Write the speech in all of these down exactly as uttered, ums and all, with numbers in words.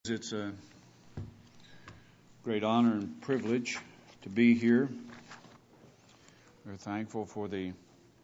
It's a great honor and privilege to be here. We're thankful for the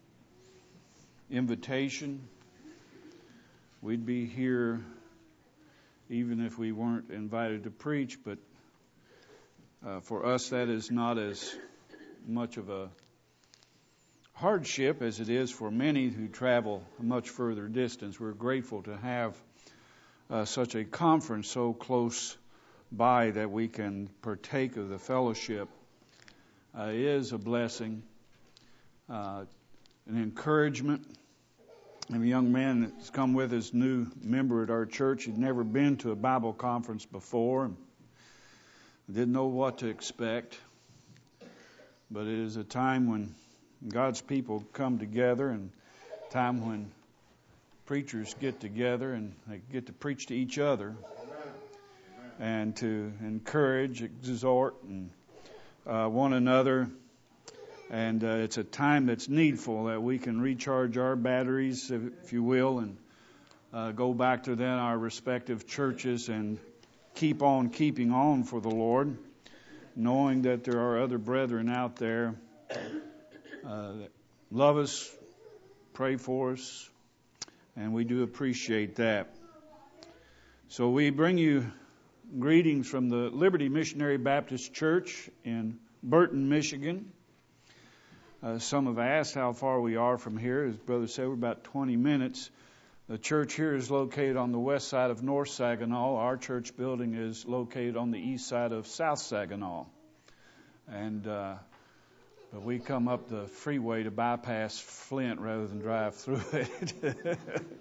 invitation. We'd be here even if we weren't invited to preach, but uh, for us that is not as much of a hardship as it is for many who travel a much further distance. We're grateful to have Uh, such a conference so close by that we can partake of the fellowship. Uh, it is a blessing, uh, an encouragement. I have a young man that's come with us, new member at our church. He'd never been to a Bible conference before, didn't know what to expect. But it is a time when God's people come together, and a time when preachers get together and they get to preach to each other and to encourage, exhort, and uh, one another. And uh, it's a time that's needful that we can recharge our batteries, if, if you will, and uh, go back to then our respective churches and keep on keeping on for the Lord, knowing that there are other brethren out there uh, that love us, pray for us, and we do appreciate that. So we bring you greetings from the Liberty Missionary Baptist Church in Burton, Michigan. Uh, some have asked how far we are from here. As Brother said, we're about twenty minutes. The church here is located on the west side of North Saginaw. Our church building is located on the east side of South Saginaw. And uh, but we come up the freeway to bypass Flint rather than drive through it.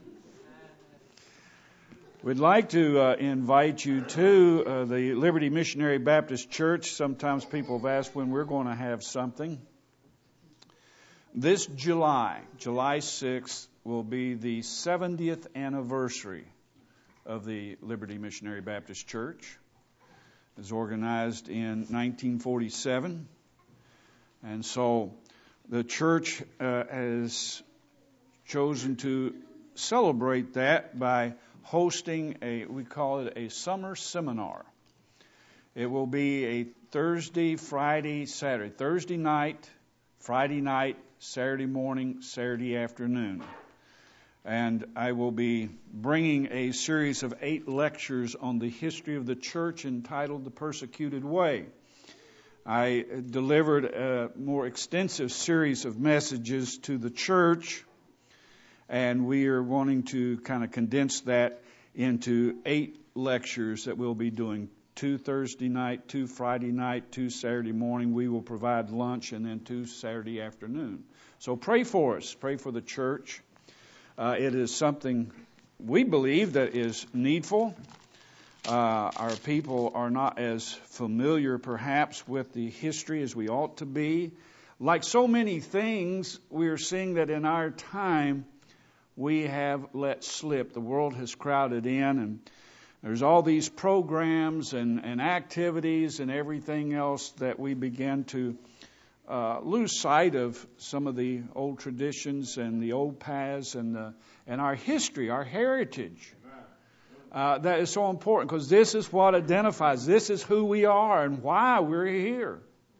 We'd like to uh, invite you to uh, the Liberty Missionary Baptist Church. Sometimes people have asked when we're going to have something. This July, July sixth, will be the seventieth anniversary of the Liberty Missionary Baptist Church. It was organized in nineteen forty-seven. And so the church uh, has chosen to celebrate that by hosting a, we call it a summer seminar. It will be a Thursday, Friday, Saturday. Thursday night, Friday night, Saturday morning, Saturday afternoon. And I will be bringing a series of eight lectures on the history of the church entitled The Persecuted Way. I delivered a more extensive series of messages to the church, and we are wanting to kind of condense that into eight lectures that we'll be doing. Two Thursday night, two Friday night, two Saturday morning. We will provide lunch, and then two Saturday afternoon. So pray for us. Pray for the church. Uh, it is something we believe that is needful. Uh, our people are not as familiar, perhaps, with the history as we ought to be. Like so many things, we are seeing that in our time, we have let slip. The world has crowded in, and there's all these programs and, and activities and everything else that we begin to uh, lose sight of some of the old traditions and the old paths and, the, and our history, our heritage. Uh, that is so important because this is what identifies, this is who we are and why we're here.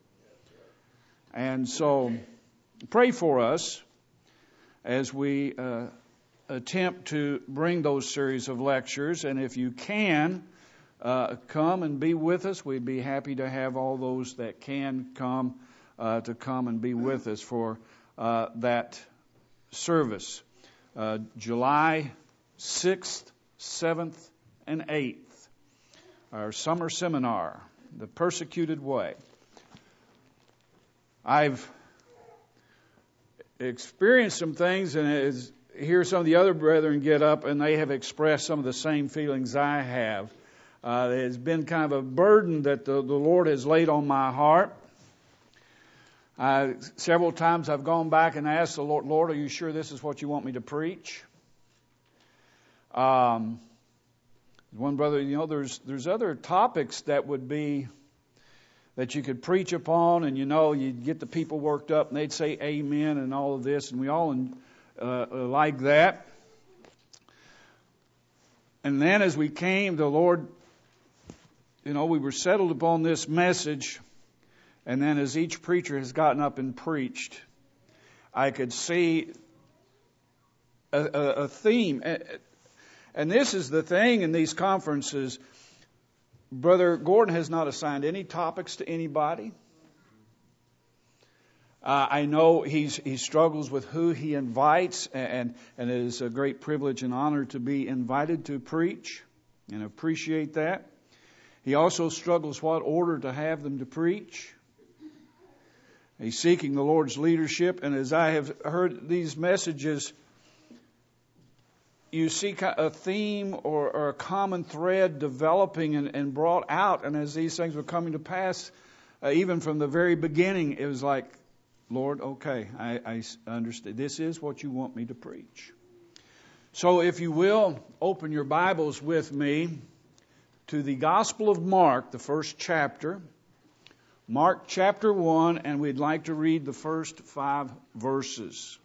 And so pray for us as we uh, attempt to bring those series of lectures. And if you can uh, come and be with us, we'd be happy to have all those that can come uh, to come and be with us for uh, that service. Uh, July sixth, seventh, and eighth, our summer seminar, The Persecuted Way. I've experienced some things, and as hear some of the other brethren get up, and they have expressed some of the same feelings I have. Uh, it's been kind of a burden that the, the Lord has laid on my heart. Uh, several times I've gone back and asked the Lord, Lord, are you sure this is what you want me to preach? Um, one brother, you know, there's there's other topics that would be that you could preach upon, and you know, you'd get the people worked up, and they'd say amen and all of this, and we all uh, like that. And then as we came, the Lord you know, we were settled upon this message, and then as each preacher has gotten up and preached, I could see a, a, a theme. And this is the thing in these conferences. Brother Gordon has not assigned any topics to anybody. Uh, I know he's, he struggles with who he invites, and, and it is a great privilege and honor to be invited to preach, and appreciate that. He also struggles what order to have them to preach. He's seeking the Lord's leadership, and as I have heard these messages, you see a theme or, or a common thread developing and, and brought out, and as these things were coming to pass, uh, even from the very beginning, it was like, Lord, okay, I, I understand. This is what you want me to preach. So if you will, open your Bibles with me to the Gospel of Mark, the first chapter. Mark chapter one, and we'd like to read the first five verses.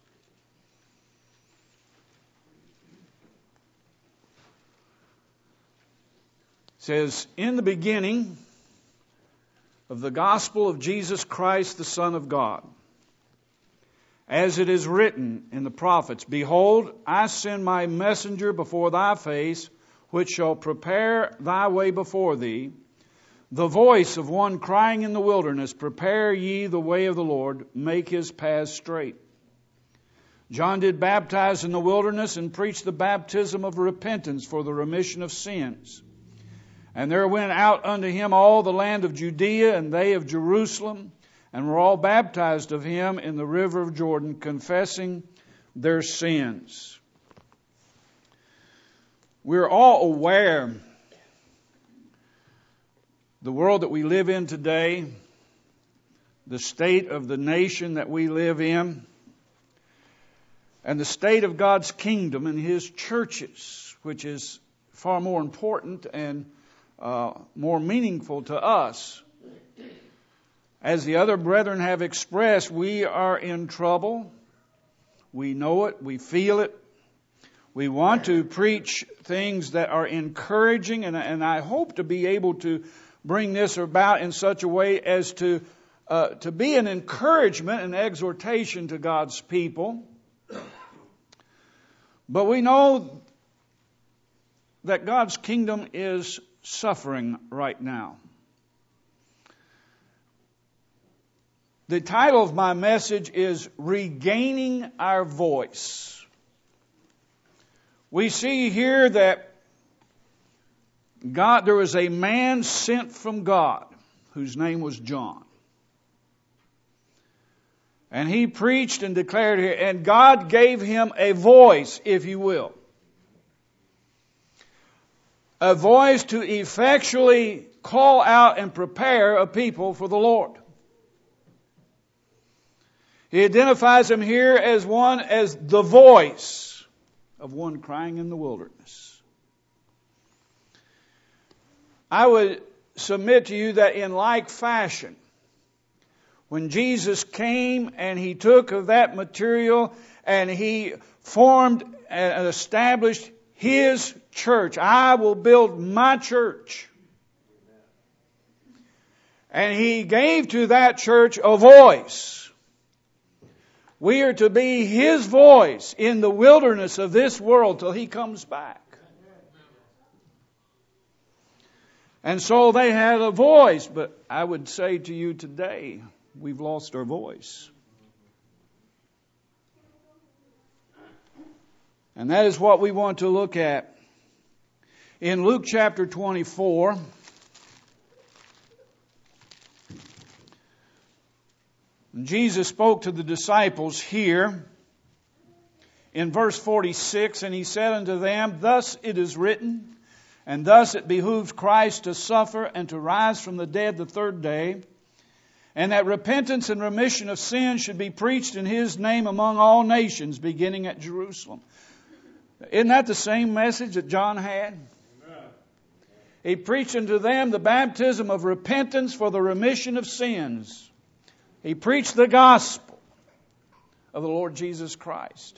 It says, in the beginning of the gospel of Jesus Christ, the Son of God, as it is written in the prophets, behold, I send my messenger before thy face, which shall prepare thy way before thee. The voice of one crying in the wilderness, prepare ye the way of the Lord, make his paths straight. John did baptize in the wilderness and preach the baptism of repentance for the remission of sins. And there went out unto him all the land of Judea and they of Jerusalem, and were all baptized of him in the river of Jordan, confessing their sins. We're all aware the world that we live in today, the state of the nation that we live in, and the state of God's kingdom and His churches, which is far more important and uh, more meaningful to us. As the other brethren have expressed, we are in trouble. We know it. We feel it. We want to preach things that are encouraging, and, and I hope to be able to bring this about in such a way as to uh, to be an encouragement and exhortation to God's people. But we know that God's kingdom is suffering right now. The title of my message is Regaining Our Voice. We see here that God, there was a man sent from God whose name was John. And he preached and declared here, and God gave him a voice, if you will. A voice to effectually call out and prepare a people for the Lord. He identifies him here as one, as the voice of one crying in the wilderness. I would submit to you that in like fashion, when Jesus came and He took of that material and He formed and established His church, I will build my church. And He gave to that church a voice. We are to be His voice in the wilderness of this world till He comes back. And so they had a voice, but I would say to you today, we've lost our voice. And that is what we want to look at. In Luke chapter twenty-four, Jesus spoke to the disciples here in verse forty-six, and He said unto them, thus it is written, and thus it behooves Christ to suffer and to rise from the dead the third day, and that repentance and remission of sins should be preached in His name among all nations, beginning at Jerusalem. Isn't that the same message that John had? Amen. He preached unto them the baptism of repentance for the remission of sins. He preached the gospel of the Lord Jesus Christ.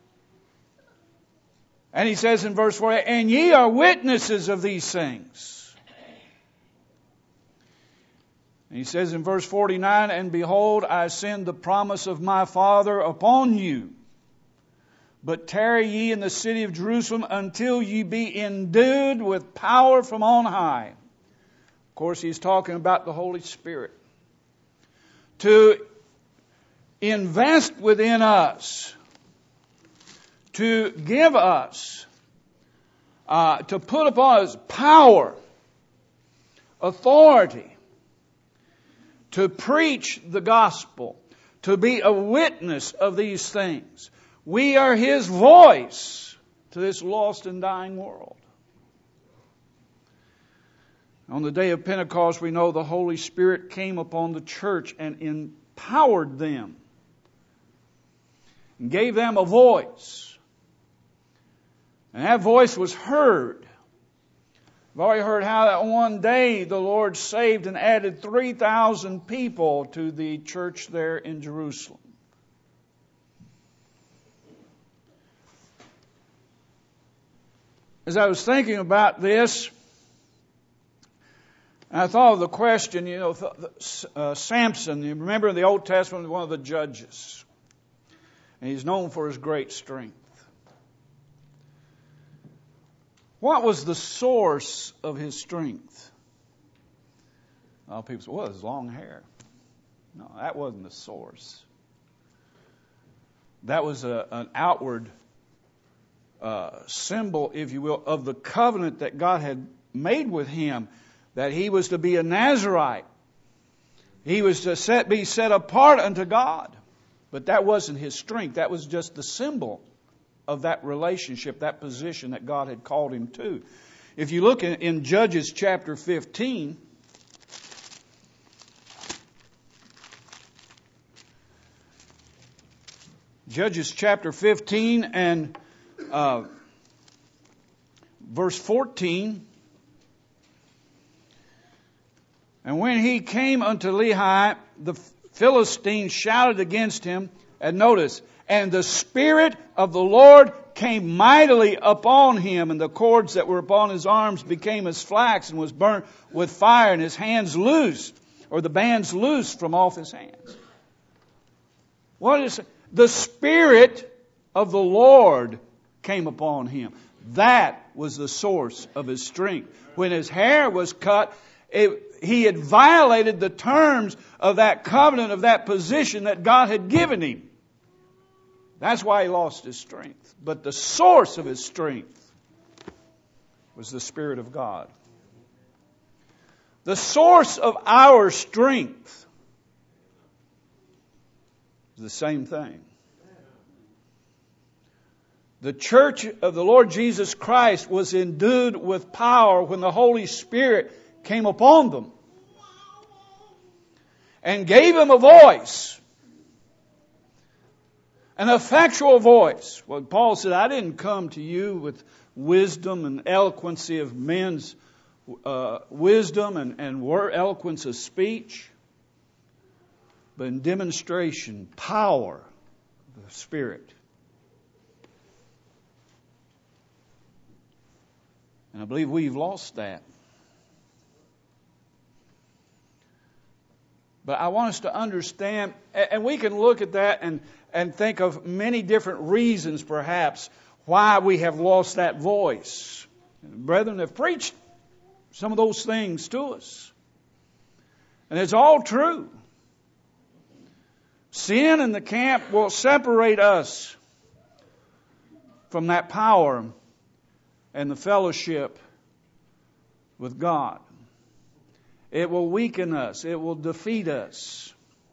And He says in verse forty, and ye are witnesses of these things. And he says in verse forty-nine, "And behold, I send the promise of my Father upon you. But tarry ye in the city of Jerusalem until ye be endued with power from on high." Of course, he's talking about the Holy Spirit. To invest within us, to give us, uh, to put upon us power, authority, to preach the gospel, to be a witness of these things. We are His voice to this lost and dying world. On the day of Pentecost, we know the Holy Spirit came upon the church and empowered them, and gave them a voice. And that voice was heard. We've already heard how that one day the Lord saved and added three thousand people to the church there in Jerusalem. As I was thinking about this, I thought of the question, you know, uh, Samson, you remember in the Old Testament, one of the judges. And he's known for his great strength. What was the source of his strength? A lot of people say, well, his long hair. No, that wasn't the source. That was a, an outward uh, symbol, if you will, of the covenant that God had made with him, that he was to be a Nazirite. He was to set, be set apart unto God. But that wasn't his strength. That was just the symbol of that relationship, that position that God had called him to. If you look in, in Judges chapter fifteen, Judges chapter fifteen and uh, verse fourteen. "And when he came unto Lehi, the Philistines shouted against him." And notice, "And the Spirit of the Lord came mightily upon him, and the cords that were upon his arms became as flax, and was burnt with fire, and his hands loosed," or the bands loosed from off his hands. What is it? The Spirit of the Lord came upon him. That was the source of his strength. When his hair was cut, it, he had violated the terms of that covenant, of that position that God had given him. That's why he lost his strength. But the source of his strength was the Spirit of God. The source of our strength is the same thing. The church of the Lord Jesus Christ was endued with power when the Holy Spirit came upon them and gave them a voice, an effectual voice. Well, Paul said, "I didn't come to you with wisdom and eloquency of men's uh, wisdom and, and word, eloquence of speech, but in demonstration, power of the Spirit." And I believe we've lost that. But I want us to understand, and we can look at that and, and think of many different reasons, perhaps, why we have lost that voice. Brethren have preached some of those things to us. And it's all true. Sin in the camp will separate us from that power and the fellowship with God. It will weaken us. It will defeat us.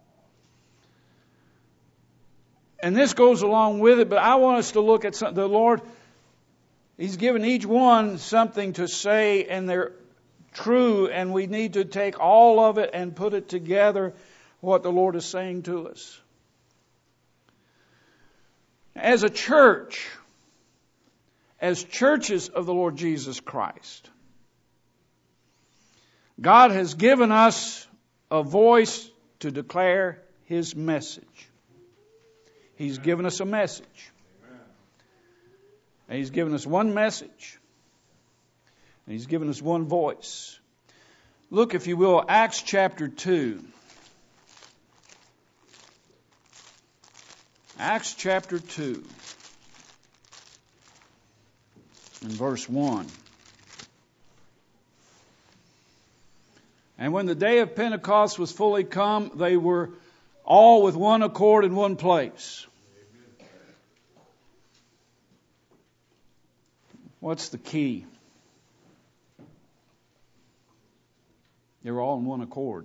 And this goes along with it, but I want us to look at some, the Lord. He's given each one something to say, and they're true, and we need to take all of it and put it together, what the Lord is saying to us. As a church, as churches of the Lord Jesus Christ, God has given us a voice to declare His message. He's given us a message. And He's given us one message. And He's given us one voice. Look, if you will, Acts chapter two. Acts chapter two and verse one. And when the day of Pentecost was fully come, they were all with one accord in one place. What's the key? They were all in one accord.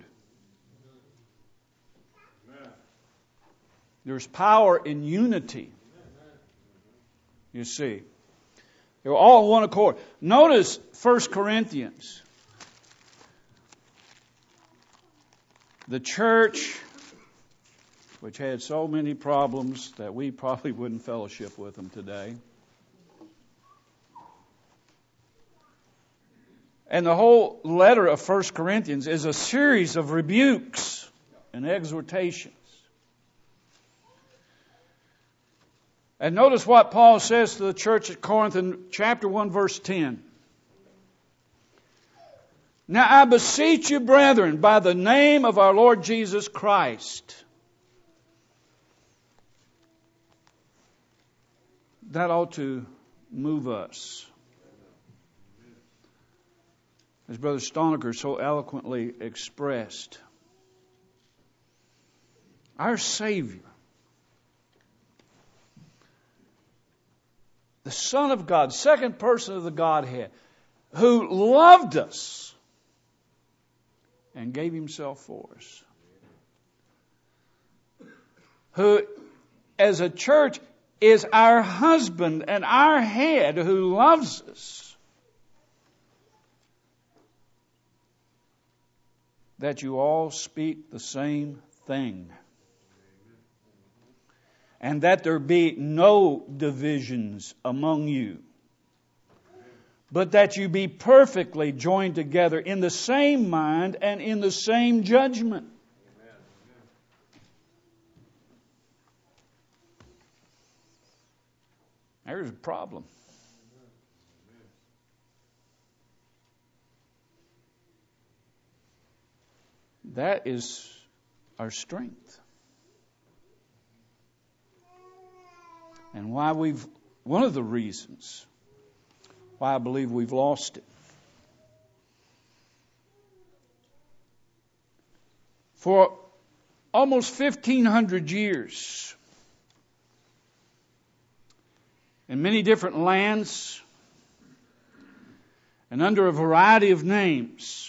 There's power in unity. You see. They were all in one accord. Notice First Corinthians. The church, which had so many problems that we probably wouldn't fellowship with them today. And the whole letter of First Corinthians is a series of rebukes and exhortations. And notice what Paul says to the church at Corinth in chapter one, verse ten. Now I beseech you, brethren, by the name of our Lord Jesus Christ. That ought to move us. As Brother Stonecker so eloquently expressed, our Savior, the Son of God, second person of the Godhead, who loved us and gave Himself for us, who as a church is our husband and our head, who loves us, that you all speak the same thing. And that there be no divisions among you, but that you be perfectly joined together in the same mind and in the same judgment. There's a problem. That is our strength. And why we've, one of the reasons why I believe we've lost it. For almost fifteen hundred years, in many different lands, and under a variety of names,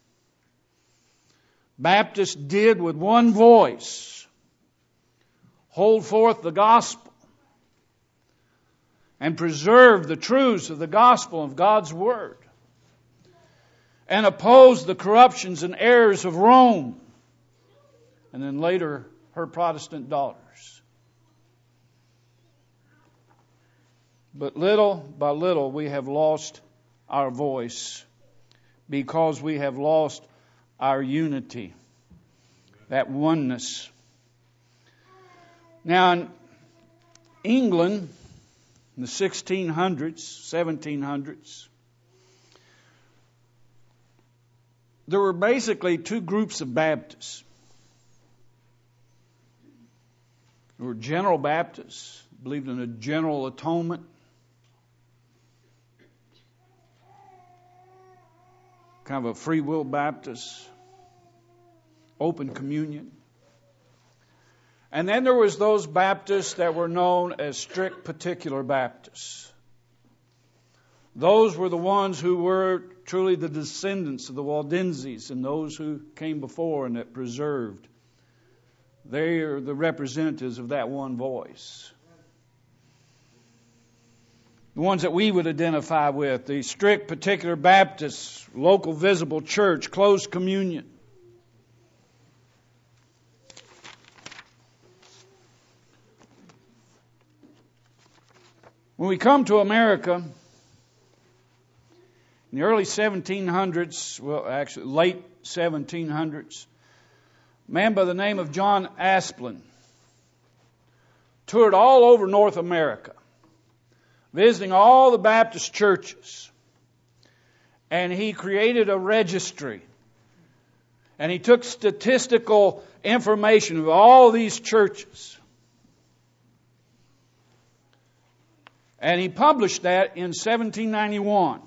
Baptists did with one voice hold forth the gospel and preserve the truths of the gospel of God's Word, and oppose the corruptions and errors of Rome, and then later her Protestant daughters. But little by little we have lost our voice because we have lost our unity, that oneness. Now in England, in the sixteen hundreds, seventeen hundreds, there were basically two groups of Baptists. There were General Baptists, believed in a general atonement. Kind of a free will Baptist, open communion. And then there was those Baptists that were known as strict particular Baptists. Those were the ones who were truly the descendants of the Waldenses and those who came before and that preserved. They are the representatives of that one voice. The ones that we would identify with, the strict particular Baptists, local visible church, closed communion. When we come to America, in the early seventeen hundreds, well, actually late seventeen hundreds, a man by the name of John Asplin toured all over North America, visiting all the Baptist churches. And he created a registry And he took statistical information of all these churches. And he published that in seventeen ninety-one.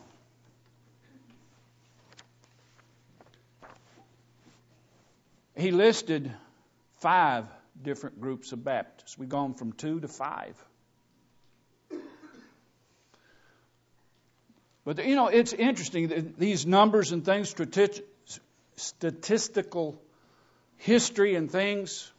He listed five different groups of Baptists. We've gone from two to five. But, you know, it's interesting, these numbers and things, statistical history and things.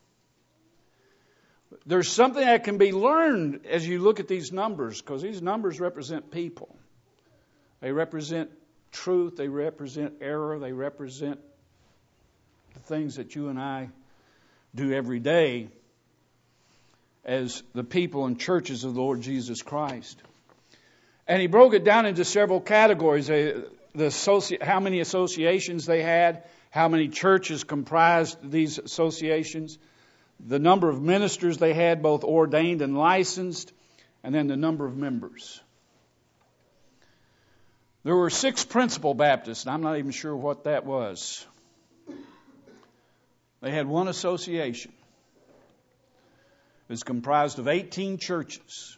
There's something that can be learned as you look at these numbers, because these numbers represent people. They represent truth, they represent error, they represent the things that you and I do every day as the people and churches of the Lord Jesus Christ. And he broke it down into several categories. The associ- how many associations they had, how many churches comprised these associations, the number of ministers they had, both ordained and licensed, and then the number of members. There were six principal Baptists, and I'm not even sure what that was. They had one association. It was comprised of eighteen churches.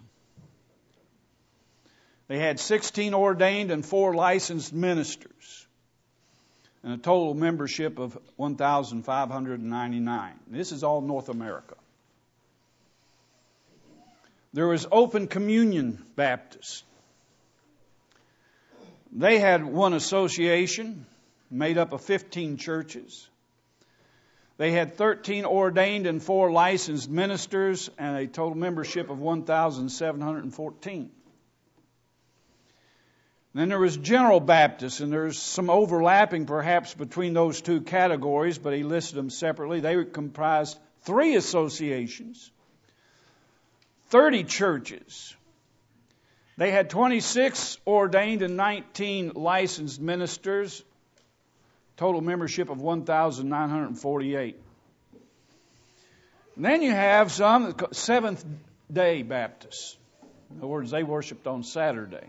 They had sixteen ordained and four licensed ministers, and a total membership of one thousand five hundred ninety-nine. This is all North America. There was Open Communion Baptist. They had one association made up of fifteen churches. They had thirteen ordained and four licensed ministers, and a total membership of one thousand seven hundred fourteen. Then there was General Baptist, and there's some overlapping perhaps between those two categories, but he listed them separately. They comprised three associations, thirty churches. They had twenty-six ordained and nineteen licensed ministers, total membership of one thousand nine hundred forty-eight. And then you have some Seventh-day Baptists. In other words, they worshiped on Saturday.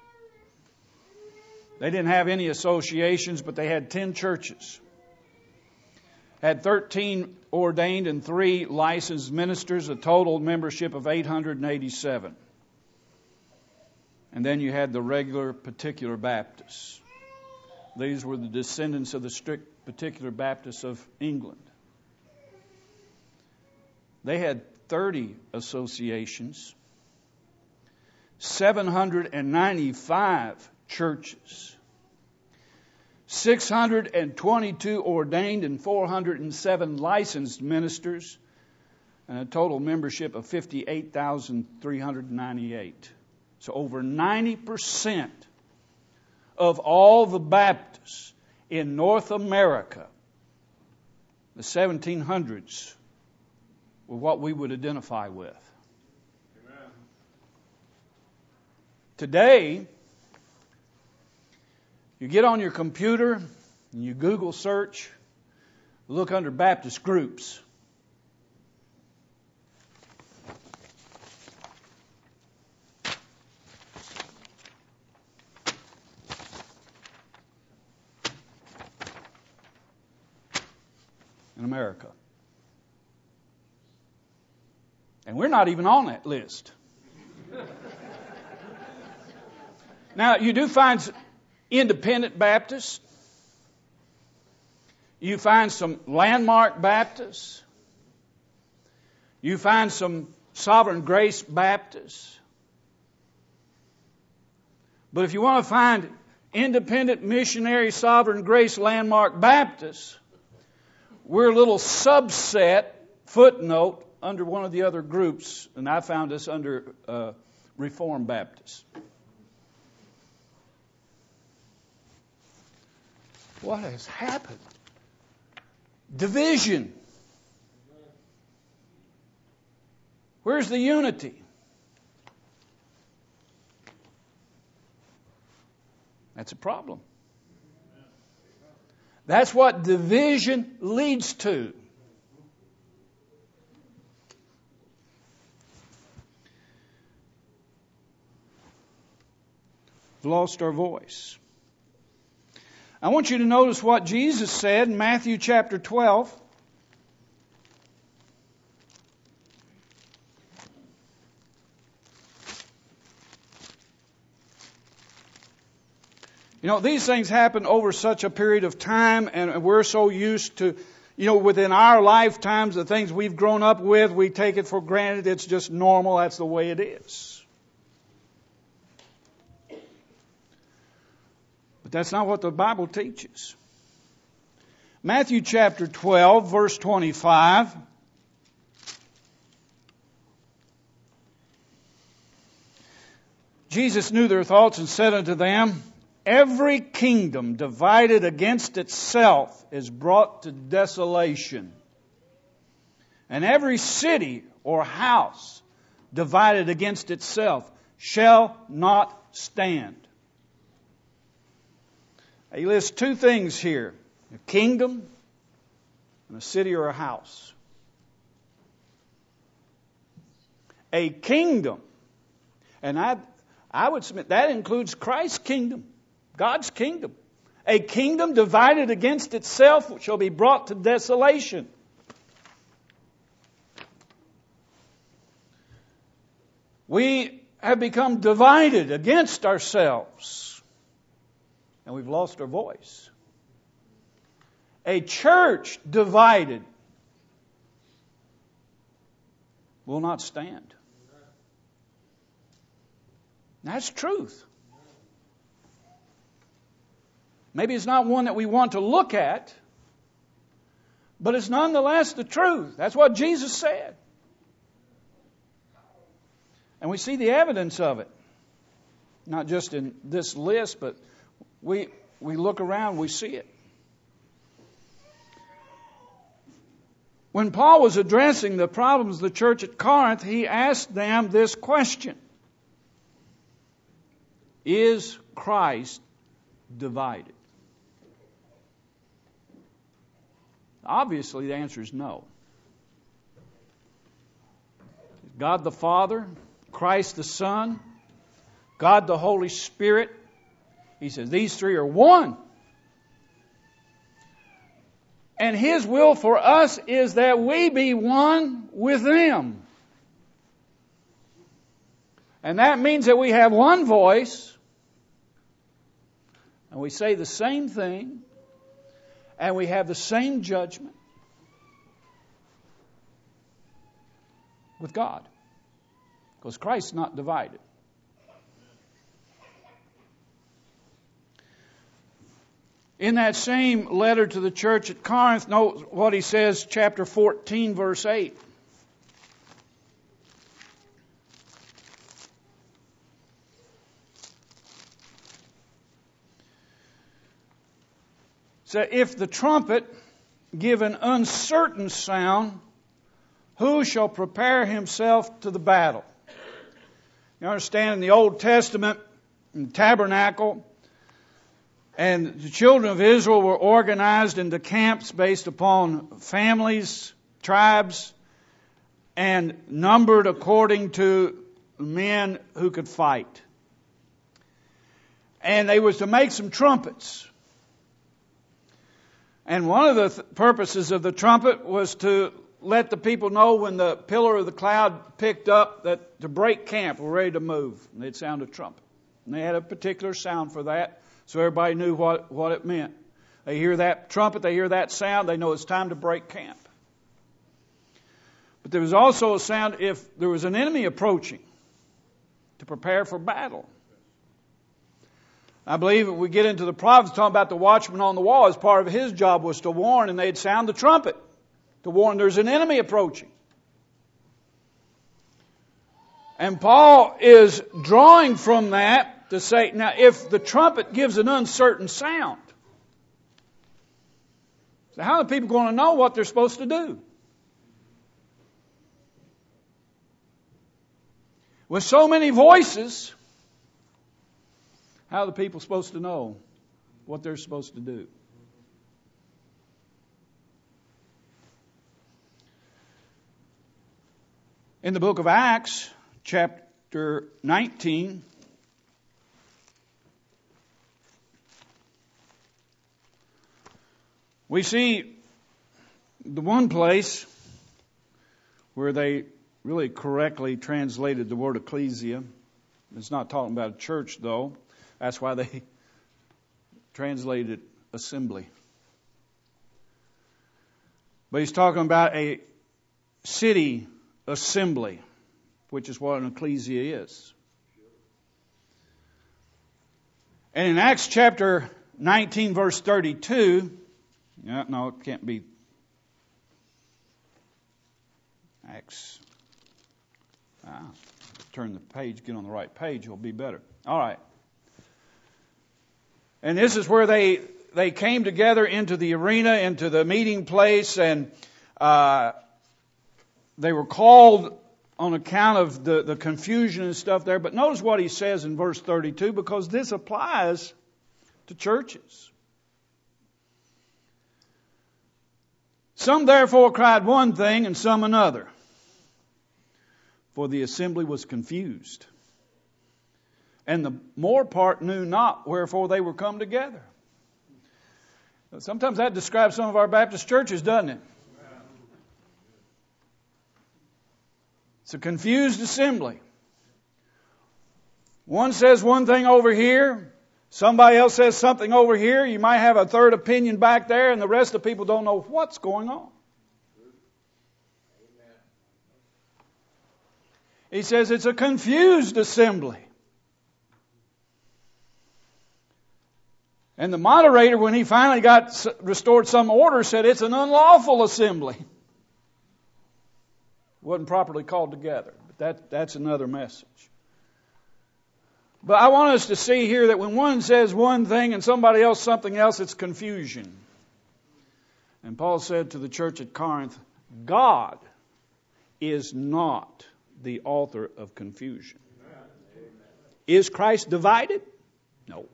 They didn't have any associations, but they had ten churches. Had thirteen ordained and three licensed ministers, a total membership of eight hundred eighty-seven. And then you had the regular Particular Baptists. These were the descendants of the strict Particular Baptists of England. They had thirty associations, seven hundred ninety-five churches, six hundred twenty-two ordained and four hundred seven licensed ministers, and a total membership of fifty-eight thousand three hundred ninety-eight. So over ninety percent of all the Baptists in North America, the seventeen hundreds, were what we would identify with. Amen. Today, you get on your computer and you Google search, look under Baptist groups. In America. And we're not even on that list. Now, you do find independent Baptists. You find some landmark Baptists. You find some Sovereign Grace Baptists. But if you want to find independent missionary Sovereign Grace landmark Baptists, we're a little subset, footnote, under one of the other groups, and I found this under uh, Reformed Baptists. What has happened? Division. Where's the unity? That's a problem. That's what division leads to. We've lost our voice. I want you to notice what Jesus said in Matthew chapter twelve. You know, these things happen over such a period of time, and we're so used to, you know, within our lifetimes, the things we've grown up with, we take it for granted. It's just normal. That's the way it is. But that's not what the Bible teaches. Matthew chapter twelve, verse twenty-five. Jesus knew their thoughts and said unto them, every kingdom divided against itself is brought to desolation. And every city or house divided against itself shall not stand. He lists two things here. A kingdom and a city or a house. A kingdom. And I, I would submit that includes Christ's kingdom. God's kingdom. A kingdom divided against itself shall be brought to desolation. We have become divided against ourselves. And we've lost our voice. A church divided will not stand. That's truth. Maybe it's not one that we want to look at, but it's nonetheless the truth. That's what Jesus said. And we see the evidence of it. Not just in this list, but we we look around, we see it. When Paul was addressing the problems of the church at Corinth, he asked them this question. Is Christ divided? Obviously, the answer is no. God the Father, Christ the Son, God the Holy Spirit. He says these three are one. And His will for us is that we be one with them. And that means that we have one voice, and we say the same thing, and we have the same judgment with God. Because Christ's not divided. In that same letter to the church at Corinth, note what he says, chapter fourteen, verse eight. So if the trumpet give an uncertain sound, who shall prepare himself to the battle? You understand, in the Old Testament, in the tabernacle, and the children of Israel were organized into camps based upon families, tribes, and numbered according to men who could fight. And they was to make some trumpets. And one of the th- purposes of the trumpet was to let the people know when the pillar of the cloud picked up that to break camp, we're ready to move. And they'd sound a trumpet. And they had a particular sound for that, so everybody knew what, what it meant. They hear that trumpet, they hear that sound, they know it's time to break camp. But there was also a sound if there was an enemy approaching to prepare for battle. I believe if we get into the prophets talking about the watchman on the wall, as part of his job was to warn, and they'd sound the trumpet to warn there's an enemy approaching. And Paul is drawing from that to say, now if the trumpet gives an uncertain sound, so how are people going to know what they're supposed to do? With so many voices, how are the people supposed to know what they're supposed to do? In the book of Acts, chapter nineteen, We see the one place where they really correctly translated the word ecclesia. It's not talking about a church, though. That's why they translated assembly. But he's talking about a city assembly, which is what an ecclesia is. And in Acts chapter nineteen, verse thirty-two, no, no, it can't be Acts. Ah, turn the page, get on the right page, it'll be better. All right. And this is where they they came together into the arena, into the meeting place, and uh, they were called on account of the, the confusion and stuff there. But notice what he says in verse thirty-two, because this applies to churches. Some therefore cried one thing and some another, for the assembly was confused, and the more part knew not wherefore they were come together. Sometimes that describes some of our Baptist churches, doesn't it? It's a confused assembly. One says one thing over here, somebody else says something over here, you might have a third opinion back there, and the rest of the people don't know what's going on. He says it's a confused assembly. And the moderator, when he finally got restored some order, said it's an unlawful assembly. Wasn't properly called together. But that, that's another message. But I want us to see here that when one says one thing and somebody else something else, it's confusion. And Paul said to the church at Corinth, God is not the author of confusion. Is Christ divided? No.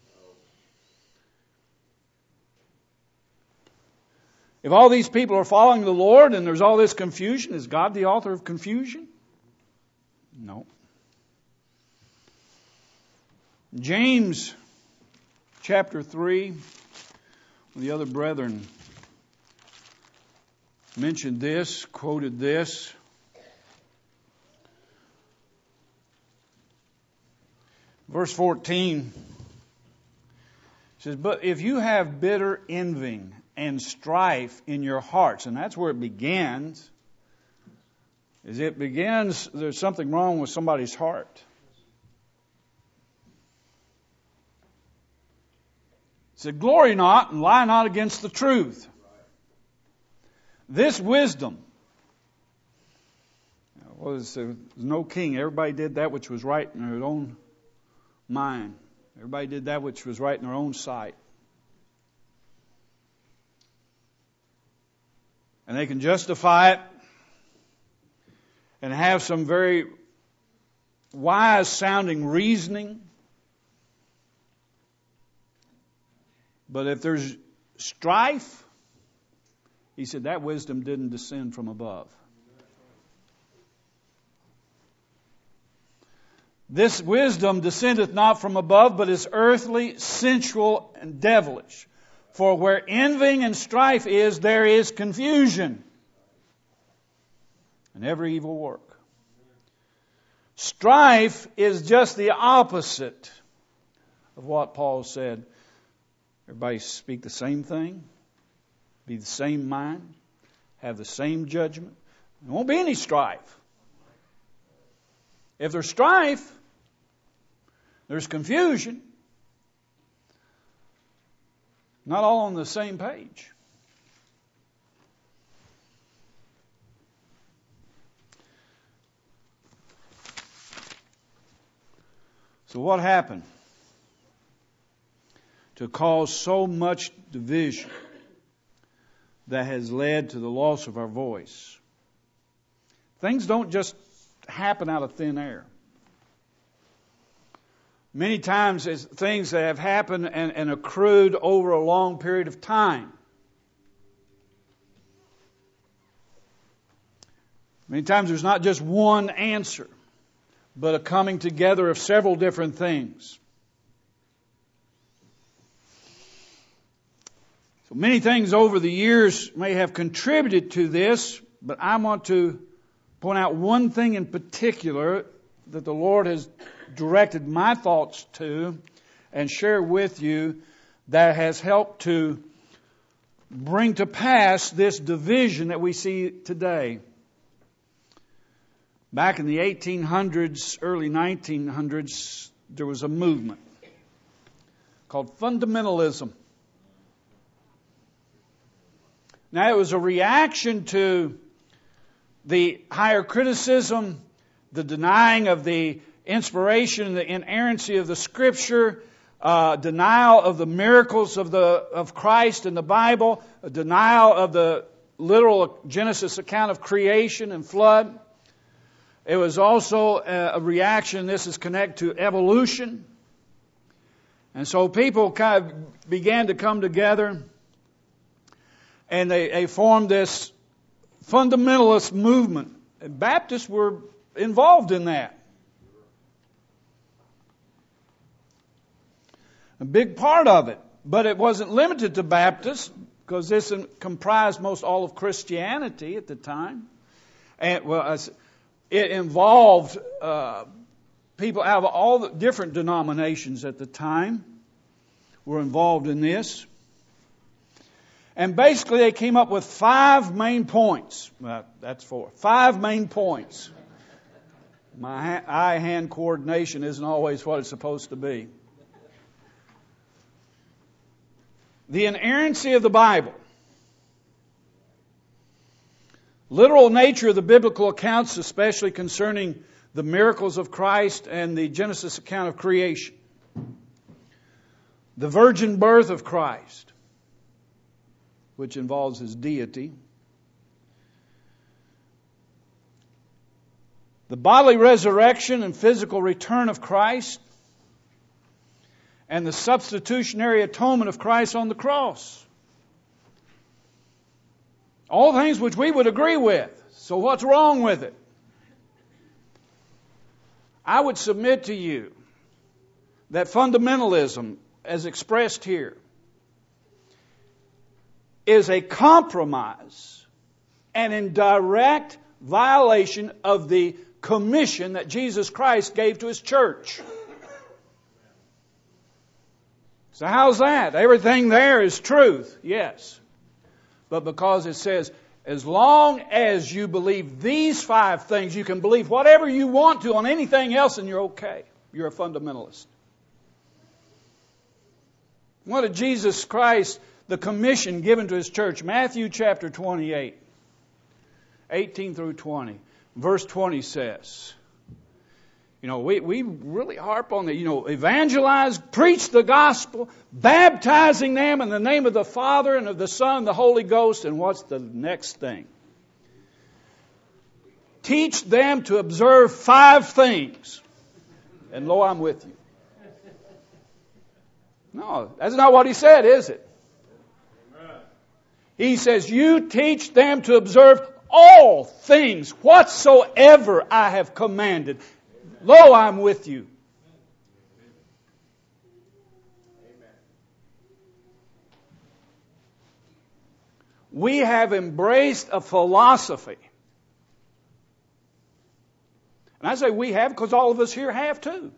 If all these people are following the Lord and there's all this confusion, is God the author of confusion? No. James chapter three, the other brethren mentioned this, quoted this. Verse fourteen says, but if you have bitter envying and strife in your hearts, and that's where it begins, is it begins, there's something wrong with somebody's heart. It said, glory not and lie not against the truth. This wisdom was there was no king. Everybody did that which was right in their own mind. Everybody did that which was right in their own sight. And they can justify it and have some very wise sounding reasoning. But if there's strife, he said that wisdom didn't descend from above. This wisdom descendeth not from above, but is earthly, sensual, and devilish. For where envying and strife is, there is confusion and every evil work. Strife is just the opposite of what Paul said. Everybody speak the same thing, be the same mind, have the same judgment. There won't be any strife. If there's strife, there's confusion. Not all on the same page. So what happened to cause so much division that has led to the loss of our voice? Things don't just happen out of thin air. Many times it's things that have happened and, and accrued over a long period of time. Many times there's not just one answer, but a coming together of several different things. So many things over the years may have contributed to this, but I want to point out one thing in particular that the Lord has directed my thoughts to and share with you that has helped to bring to pass this division that we see today. Back in the eighteen hundreds, early nineteen hundreds, there was a movement called fundamentalism. Now, it was a reaction to the higher criticism, the denying of the inspiration and the inerrancy of the Scripture, uh, denial of the miracles of the of Christ in the Bible, a denial of the literal Genesis account of creation and flood. It was also a, a reaction, this is connected to evolution. And so people kind of began to come together, and they, they formed this fundamentalist movement. And Baptists were involved in that. A big part of it. But it wasn't limited to Baptists, because this comprised most all of Christianity at the time. And well, it involved uh, people out of all the different denominations at the time were involved in this. And basically they came up with five main points. Well, that's four. Five main points. My eye-hand coordination isn't always what it's supposed to be. The inerrancy of the Bible. Literal nature of the biblical accounts, especially concerning the miracles of Christ and the Genesis account of creation. The virgin birth of Christ, which involves His deity. The bodily resurrection and physical return of Christ. And the substitutionary atonement of Christ on the cross. All things which we would agree with. So what's wrong with it? I would submit to you that fundamentalism, as expressed here, is a compromise and in direct violation of the commission that Jesus Christ gave to His church. So how's that? Everything there is truth, yes. But because it says, as long as you believe these five things, you can believe whatever you want to on anything else and you're okay. You're a fundamentalist. What did Jesus Christ, the commission given to His church? Matthew chapter twenty-eight, eighteen through twenty. Verse twenty says, you know, we, we really harp on that. You know, evangelize, preach the gospel, baptizing them in the name of the Father and of the Son and the Holy Ghost. And what's the next thing? Teach them to observe five things. And lo, I'm with you. No, that's not what He said, is it? He says, you teach them to observe all things whatsoever I have commanded. Lo, I'm with you. We have embraced a philosophy. And I say we have because all of us here have too.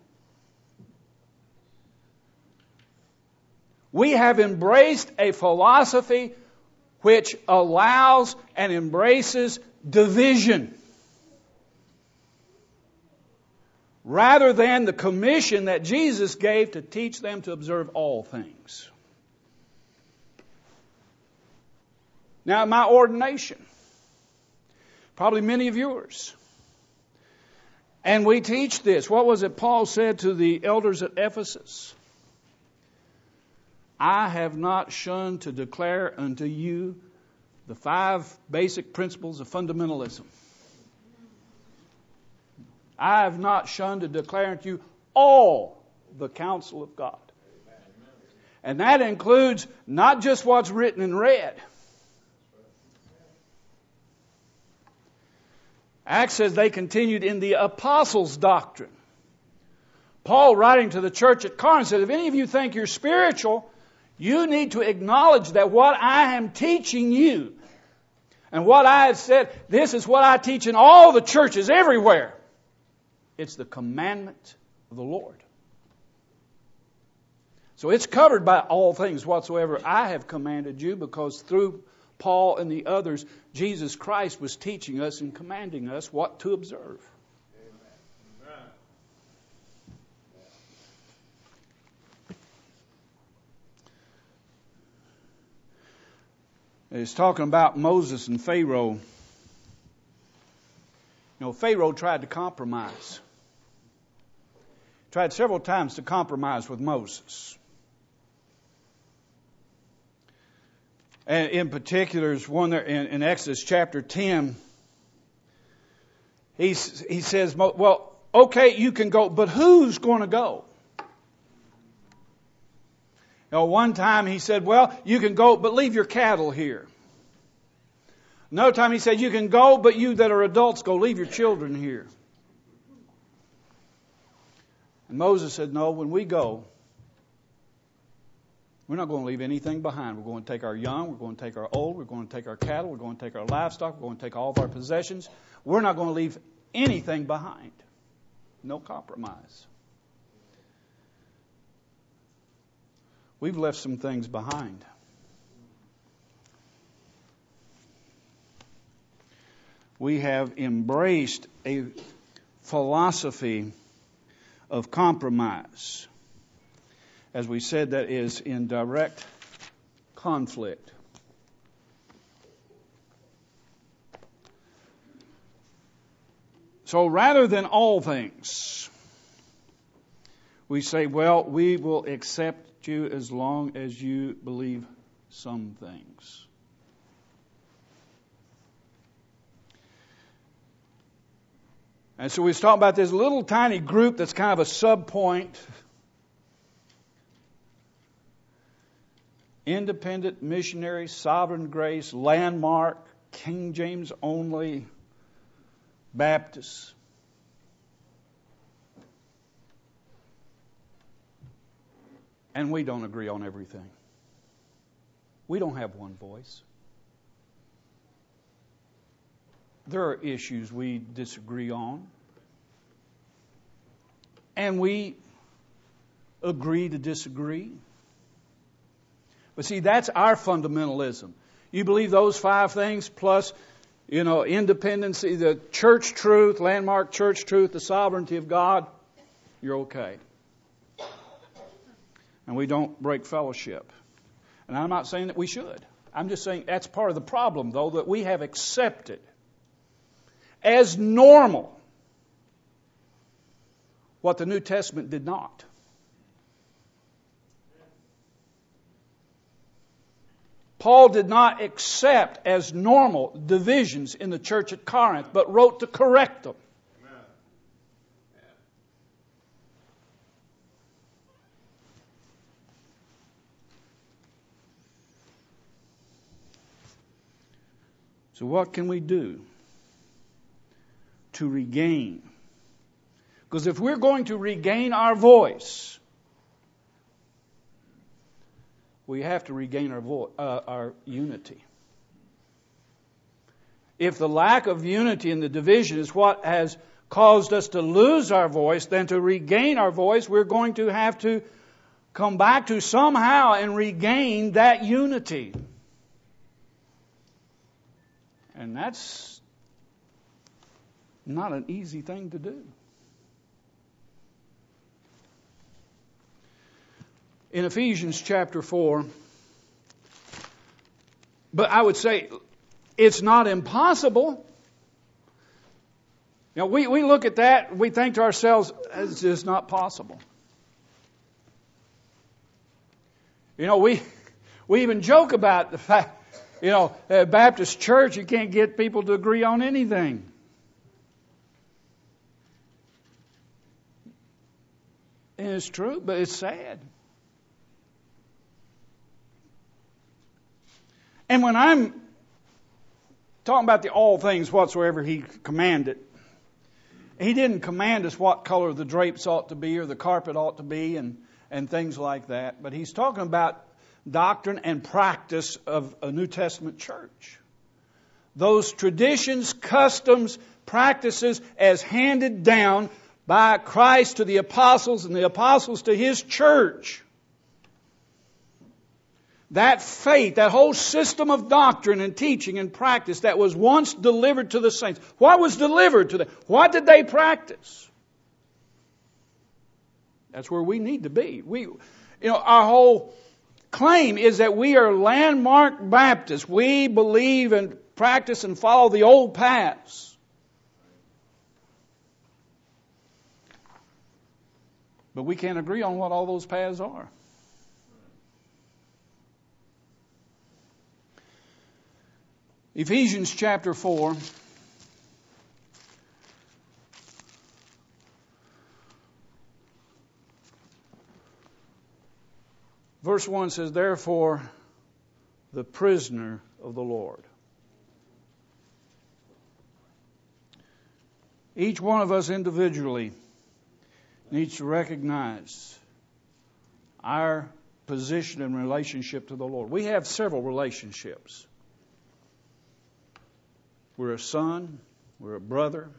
We have embraced a philosophy which allows and embraces division, rather than the commission that Jesus gave to teach them to observe all things. Now, my ordination, probably many of yours, and we teach this. What was it Paul said to the elders at Ephesus? I have not shunned to declare unto you the five basic principles of fundamentalism. I have not shunned to declare unto you all the counsel of God. And that includes not just what's written and read. Acts says they continued in the apostles' doctrine. Paul, writing to the church at Corinth, said, if any of you think you're spiritual, You need to acknowledge that what I am teaching you and what I have said, this is what I teach in all the churches everywhere. It's the commandment of the Lord. So it's covered by all things whatsoever I have commanded you, because through Paul and the others, Jesus Christ was teaching us and commanding us what to observe. Amen. It's talking about Moses and Pharaoh. You know, Pharaoh tried to compromise. Tried several times to compromise with Moses. And in particular, there's one there in, in Exodus chapter ten. He, he says, well, okay, you can go, but who's going to go? You know, one time he said, well, you can go, but leave your cattle here. Another time he said, you can go, but you that are adults go, leave your children here. And Moses said, no, when we go, we're not going to leave anything behind. We're going to take our young, we're going to take our old, we're going to take our cattle, we're going to take our livestock, we're going to take all of our possessions. We're not going to leave anything behind. No compromise. We've left some things behind. We have embraced a philosophy of compromise. As we said, that is in direct conflict. So rather than all things, we say, well, we will accept you as long as you believe some things. And so we was talking about this little tiny group that's kind of a sub-point. Independent, missionary, sovereign grace, landmark, King James only, Baptists. And we don't agree on everything. We don't have one voice. There are issues we disagree on. And we agree to disagree. But see, that's our fundamentalism. You believe those five things plus, you know, independency, the church truth, landmark church truth, the sovereignty of God, you're okay. And we don't break fellowship. And I'm not saying that we should. I'm just saying that's part of the problem, though, that we have accepted as normal what the New Testament did not. Paul did not accept as normal divisions in the church at Corinth, but wrote to correct them. Amen. So what can we do to regain? Because if we're going to regain our voice, we have to regain our vo- uh, our unity. If the lack of unity and the division is what has caused us to lose our voice, then to regain our voice, we're going to have to come back to somehow and regain that unity. And that's not an easy thing to do. In Ephesians chapter four, but I would say it's not impossible. You know, we, we look at that, we think to ourselves, it's just not possible. You know, we we even joke about the fact, you know, at Baptist church, you can't get people to agree on anything. And it's true, but it's sad. And when I'm talking about the all things whatsoever he commanded, he didn't command us what color the drapes ought to be or the carpet ought to be and, and things like that. But he's talking about doctrine and practice of a New Testament church. Those traditions, customs, practices as handed down by Christ to the apostles and the apostles to His church. That faith, that whole system of doctrine and teaching and practice that was once delivered to the saints. What was delivered to them? What did they practice? That's where we need to be. We, you know, our whole claim is that we are landmark Baptists. We believe and practice and follow the old paths. But we can't agree on what all those paths are. Ephesians chapter four. Verse one says, "Therefore, the prisoner of the Lord." Each one of us individually needs to recognize our position and relationship to the Lord. We have several relationships. We're a son, we're a brother,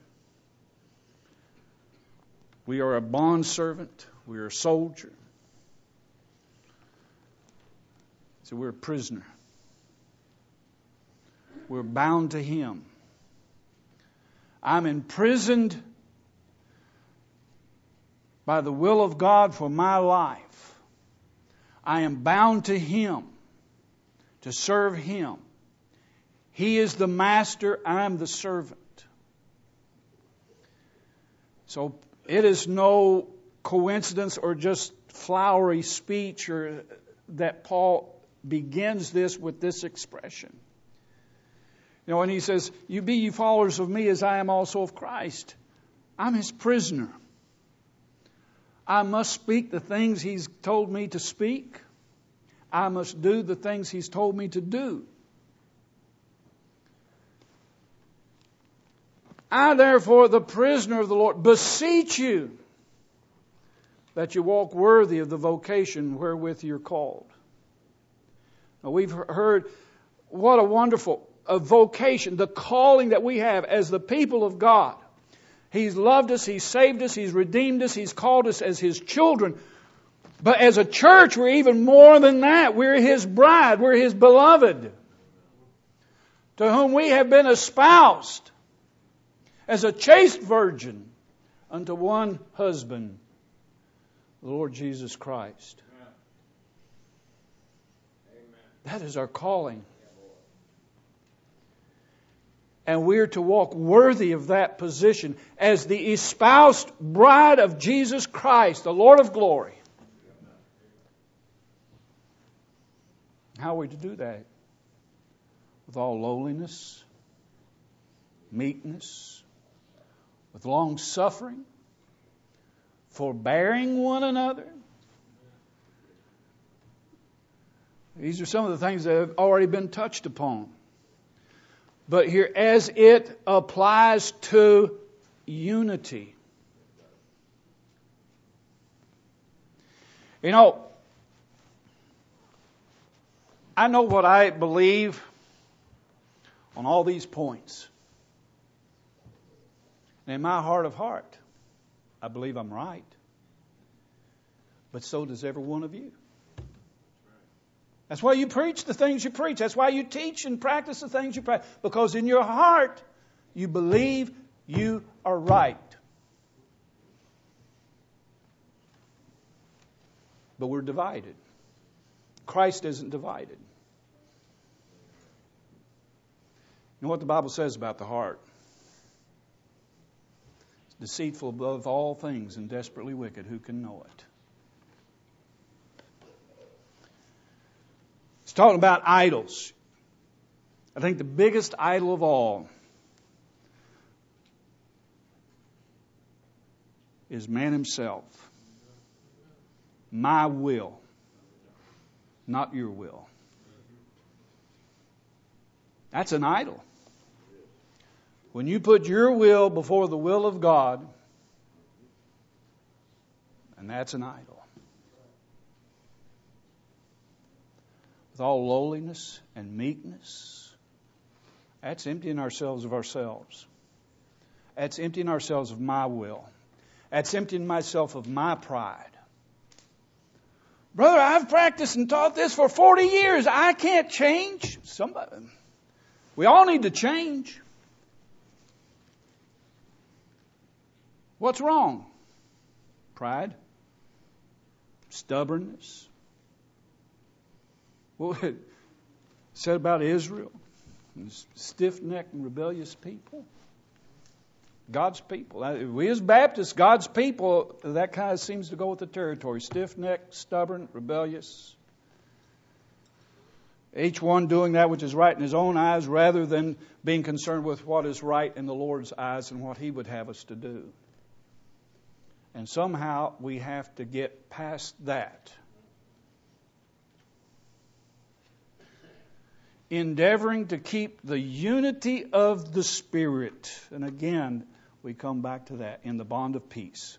we are a bondservant, we're a soldier. So we're a prisoner. We're bound to Him. I'm imprisoned by the will of God for my life. I am bound to Him to serve Him. He is the master, I am the servant. So it is no coincidence or just flowery speech or that Paul begins this with this expression. You know, when he says, "You be ye followers of me as I am also of Christ." I'm His prisoner. I must speak the things He's told me to speak. I must do the things He's told me to do. I, therefore, the prisoner of the Lord, beseech you that you walk worthy of the vocation wherewith you're called. Now, we've heard what a wonderful a vocation, the calling that we have as the people of God. He's loved us, He's saved us, He's redeemed us, He's called us as His children. But as a church, we're even more than that. We're His bride, we're His beloved, to whom we have been espoused as a chaste virgin unto one husband, the Lord Jesus Christ. Amen. That is our calling. And we're to walk worthy of that position as the espoused bride of Jesus Christ, the Lord of glory. How are we to do that? With all lowliness, meekness, with long suffering, forbearing one another. These are some of the things that have already been touched upon. But here, as it applies to unity. You know, I know what I believe on all these points. And in my heart of heart, I believe I'm right. But so does every one of you. That's why you preach the things you preach. That's why you teach and practice the things you practice. Because in your heart, you believe you are right. But we're divided. Christ isn't divided. You know what the Bible says about the heart? It's deceitful above all things and desperately wicked. Who can know it? It's talking about idols. I think the biggest idol of all is man himself. My will, not your will. That's an idol. When you put your will before the will of God, and that's an idol. with all lowliness and meekness. That's emptying ourselves of ourselves. That's emptying ourselves of my will. That's emptying myself of my pride. Brother, I've practiced and taught this for forty years. I can't change. Somebody, we all need to change. What's wrong? Pride? Stubbornness? What it said about Israel? Stiff-necked and rebellious people? God's people. We as Baptists, God's people, that kind of seems to go with the territory. Stiff-necked, stubborn, rebellious. Each one doing that which is right in his own eyes rather than being concerned with what is right in the Lord's eyes and what He would have us to do. And somehow we have to get past that. Endeavoring to keep the unity of the Spirit. And again, we come back to that, in the bond of peace.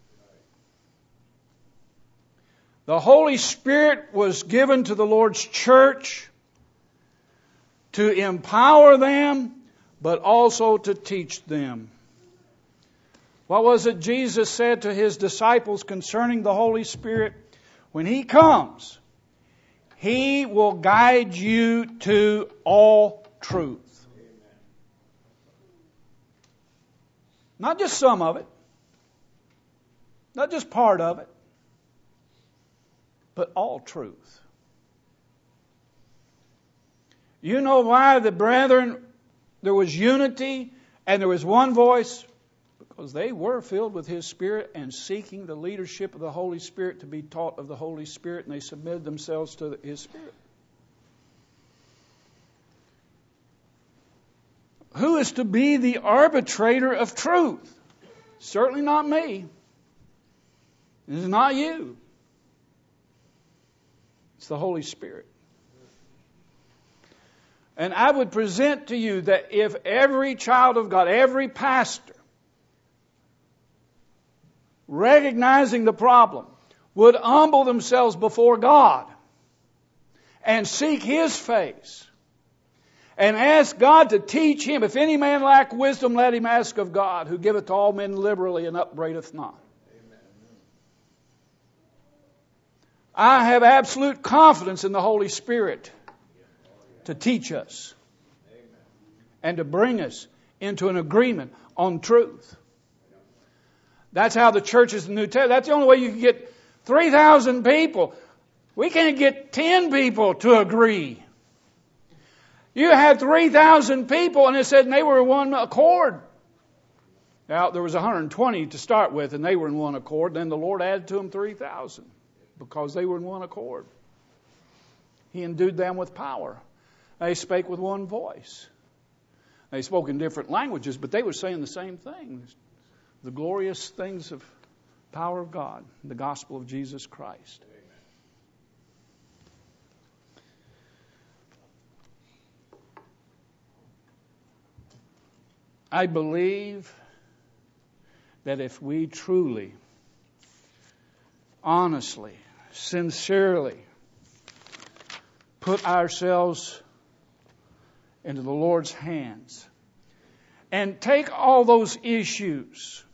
The Holy Spirit was given to the Lord's church to empower them, but also to teach them. What was it Jesus said to His disciples concerning the Holy Spirit? When He comes, He will guide you to all truth. Not just some of it. Not just part of it. But all truth. You know why the brethren, there was unity and there was one voice? Because they were filled with His Spirit and seeking the leadership of the Holy Spirit to be taught of the Holy Spirit, and they submitted themselves to His Spirit. Who is to be the arbitrator of truth? Certainly not me. It is not you. It's the Holy Spirit. And I would present to you that if every child of God, every pastor, recognizing the problem, would humble themselves before God and seek His face and ask God to teach him. If any man lack wisdom, let him ask of God, who giveth to all men liberally and upbraideth not. Amen. I have absolute confidence in the Holy Spirit to teach us and to bring us into an agreement on truth. That's how the church is in the New Testament. That's the only way you can get three thousand people. We can't get ten people to agree. You had three thousand people, and it said and they were in one accord. Now, there was one hundred twenty to start with, and they were in one accord. Then the Lord added to them three thousand because they were in one accord. He endued them with power. They spake with one voice. They spoke in different languages, but they were saying the same thing. The glorious things of power of God, the gospel of Jesus Christ. I believe that if we truly, honestly, sincerely put ourselves into the Lord's hands and take all those issues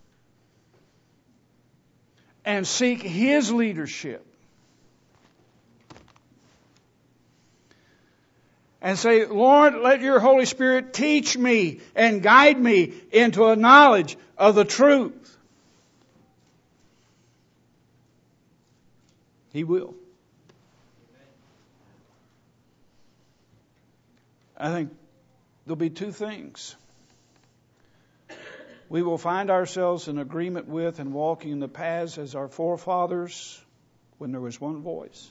and seek His leadership and say, Lord, let your Holy Spirit teach me and guide me into a knowledge of the truth. He will. I think there'll be two things. We will find ourselves in agreement with and walking in the paths as our forefathers when there was one voice.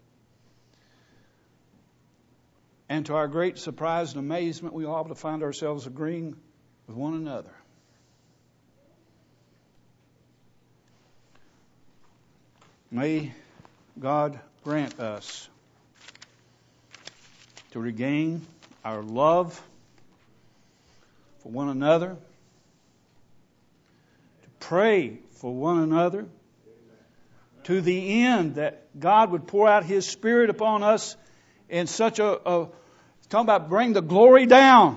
And to our great surprise and amazement, we will be able to find ourselves agreeing with one another. May God grant us to regain our love for one another, to pray for one another, to the end that God would pour out His Spirit upon us in such a, a talking about bring the glory down.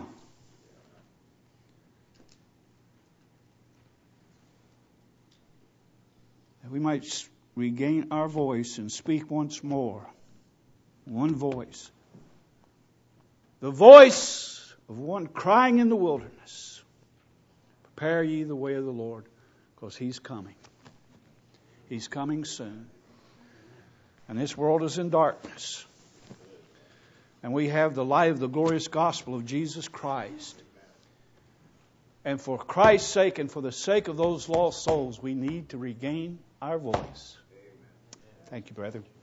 That we might regain our voice and speak once more. One voice. The voice of one crying in the wilderness. Prepare ye the way of the Lord, because He's coming. He's coming soon. And this world is in darkness. And we have the light of the glorious gospel of Jesus Christ. And for Christ's sake and for the sake of those lost souls, we need to regain our voice. Thank you, brethren.